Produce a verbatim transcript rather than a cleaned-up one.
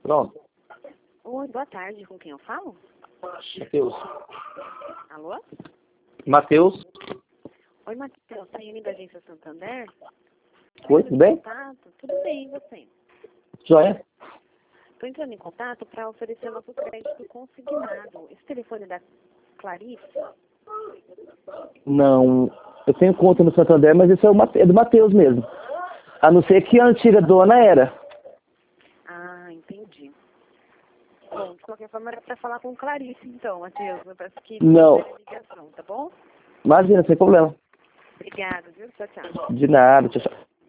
Pronto. Oi, boa tarde. Com quem eu falo? Matheus. Alô? Matheus. Oi, Matheus. Saindo da agência Santander? Oi, tudo bem? Contato? Tudo bem, e você? Joia? Estou entrando em contato para oferecer nosso crédito consignado. Esse telefone é da Clarice? Não. Eu tenho conta no Santander, mas esse é, o Mate- é do Matheus mesmo. A não ser que a antiga dona era. Ah, entendi. Bom, de qualquer forma era para falar com Clarice, então, Matheus. Eu peço que Não. a ligação, tá bom? Imagina, sem problema. Obrigada, viu? Tchau, tchau. De nada, tchau, tchau.